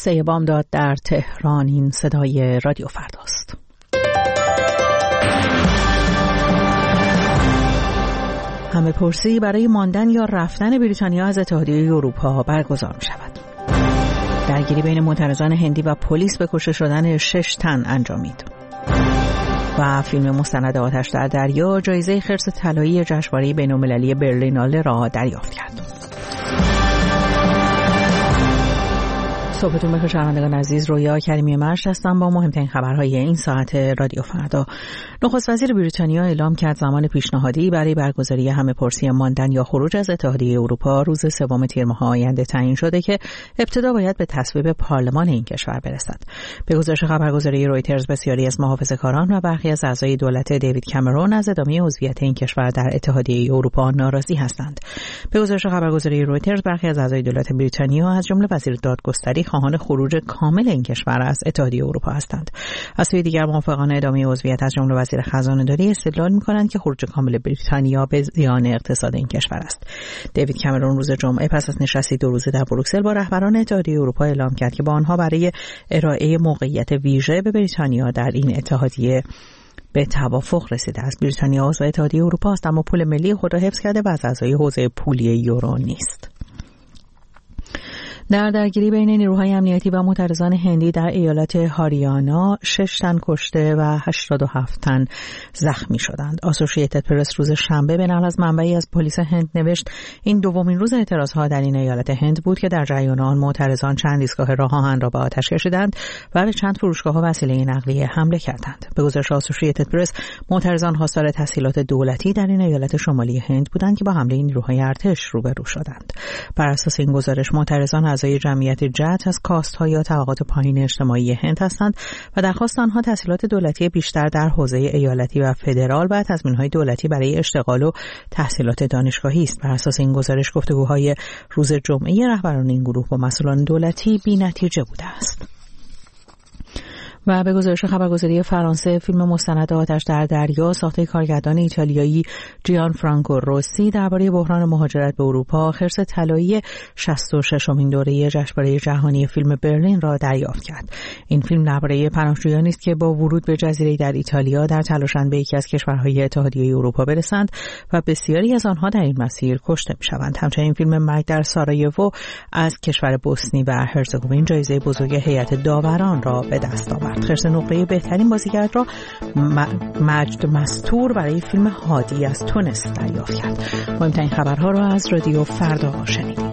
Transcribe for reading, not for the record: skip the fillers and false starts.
3 بامداد در تهران. این صدای رادیو فرداست. همه پرسی برای ماندن یا رفتن بریتانیا از اتحادیه اروپا برگزار می شود. درگیری بین معترضان هندی و پلیس به کشته شدن 6 تن انجامید. و فیلم مستند آتش در دریا جایزه خرس طلایی جشنواره بین‌المللی برلیناله را دریافت کرد. صبحتون بخیر شنوندگان عزیز، رویا کریمی مرش هستم با مهمترین خبرهای این ساعت رادیو فردا. نخست وزیر بریتانیا اعلام کرد زمان پیشنهادی برای برگزاری همه پرسی ماندن یا خروج از اتحادیه اروپا روز 3 تیر ماه آینده تعیین شده که ابتدا باید به تصویب پارلمان این کشور برسد. به گزارش خبرگزاری رویترز بسیاری از محافظه‌کاران و برخی از اعضای دولت دیوید کامرون از ادامه عضویت این کشور در اتحادیه اروپا ناراضی هستند. به گزارش خبرگزاری رویترز برخی از اعضای دولت بریتانیا از جمله وزیر دادگستری خواهان خروج کامل این کشور از اتحادیه اروپا هستند. از سوی دیگر موافقان ادامه عضویت از جمله وزیر خزانه‌داری استدلال می‌کنند که خروج کامل بریتانیا به زیان اقتصاد این کشور است. دیوید کامرون روز جمعه پس از نشستی 2 روزه در بروکسل با رهبران اتحادیه اروپا اعلام کرد که با آنها برای ارائه موقعیت ویژه به بریتانیا در این اتحادیه به توافق رسیده است. بریتانیا عضو اتحادیه اروپا است اما پول ملی خود را حفظ کرده و از اعضای حوزه پولی یورو نیست. در درگیری بین نیروهای امنیتی و معترضان هندی در ایالت هاریانا 6 تن کشته و 87 تن زخمی شدند. آسوشییتد پرس روز شنبه به نقل از منبعی از پلیس هند نوشت این دومین روز اعتراضها در این ایالت هند بود که در جریان آن معترضان چند ایستگاه راه آهن را به آتش کشیدند و به چند فروشگاه و وسیله نقلیه حمله کردند. به گزارش آسوشییتد پرس معترضان خواستار تسهیلات دولتی در این ایالت شمالی هند بودند که با حمله نیروهای ارتش روبرو شدند. بر اساس این گزارش معترضان اعضای جمعیت جت از کاست‌ها یا طبقات پایین اجتماعی هند هستند و درخواست آنها تسهیلات دولتی بیشتر در حوزه ایالتی و فدرال و تضمین‌های دولتی برای اشتغال و تحصیلات دانشگاهی است. بر اساس این گزارش گفتگوهای روز جمعه رهبران این گروه با مسئولان دولتی بی‌نتیجه بوده است. و به گزارش خبرگزاری فرانسه فیلم مستند آتش در دریا ساخته کارگردان ایتالیایی جیان فرانکو روسی درباره بحران مهاجرت به اروپا خرس طلایی 66مین دوره جشنواره جهانی فیلم برلین را دریافت کرد. این فیلم درباره پناهجویانی است که با ورود به جزیره در ایتالیا در تلاشند به یکی از کشورهای اتحادیه اروپا برسند و بسیاری از آنها در این مسیر کشته می‌شوند. همچنین فیلم مرگ در سارایوو از کشور بوسنی و هرزگوین جایزه بزرگ هیئت داوران را به دست آورد. خرس نقره بهترین بازیگر را مجد مستور برای فیلم هادی از تونس دریافت کرد. مهمترین خبرها را از رادیو فردا شنیدید.